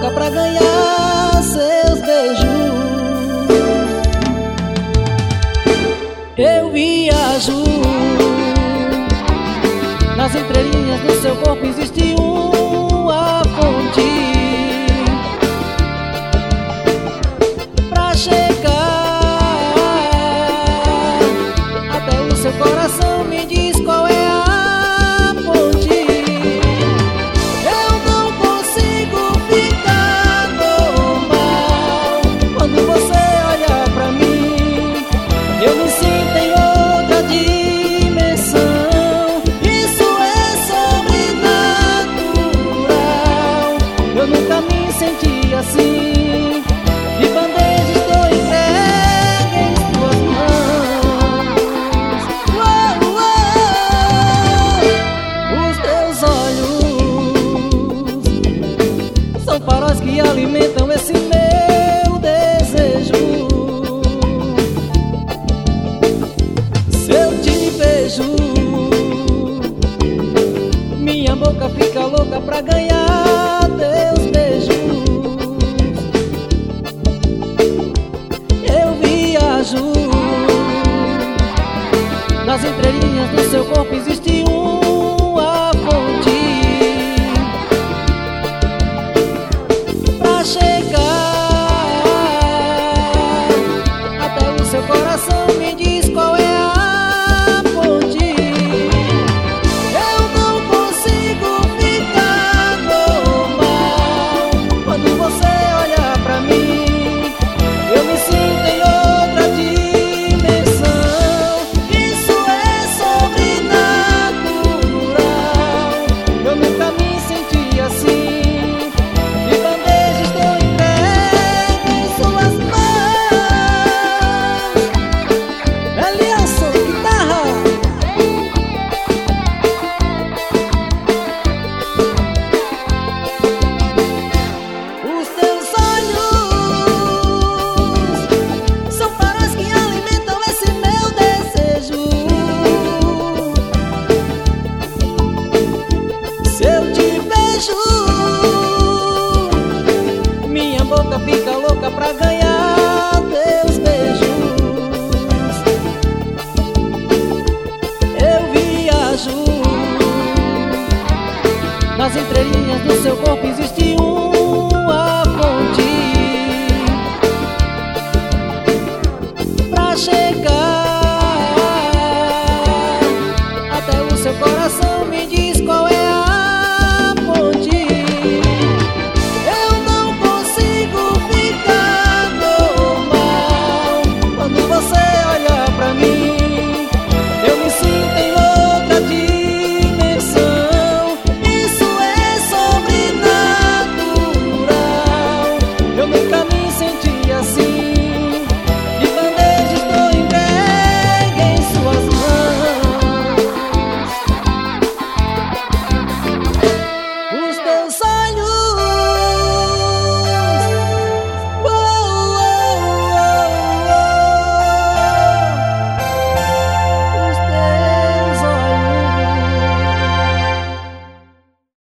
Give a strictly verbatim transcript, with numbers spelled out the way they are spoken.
louca pra ganhar seus beijos. Eu viajo, nas entrelinhas do seu corpo existe uma fonte. Pra chegar até o seu coração, me diz qual é a ponte. Eu não consigo ficar normal quando você olha pra mim. Eu me sinto em outra dimensão. Isso é sobrenatural. Eu nunca me senti assim. De bandeja estou entregue em tuas mãos. Uou, uou. Os teus olhos são faróis que alimentam esse meu desejo. Se eu te vejo, minha boca fica louca pra ganhar teus beijos. Eu viajo, nas entrelinhas do seu corpo existe uma fonte. Pra chegar até o seu coração, me diz qual é a ponte. Eu não consigo ficar normal quando você olha pra mim. Eu me sinto em outra dimensão. Isso é sobrenatural. Eu nunca me senti assim. De bandeja estou entregue em suas mãos. Elianson, guitarra. Os teus olhos são faróis que alimentam esse meu desejo. Se eu te vejo, minha boca fica louca pra ganhar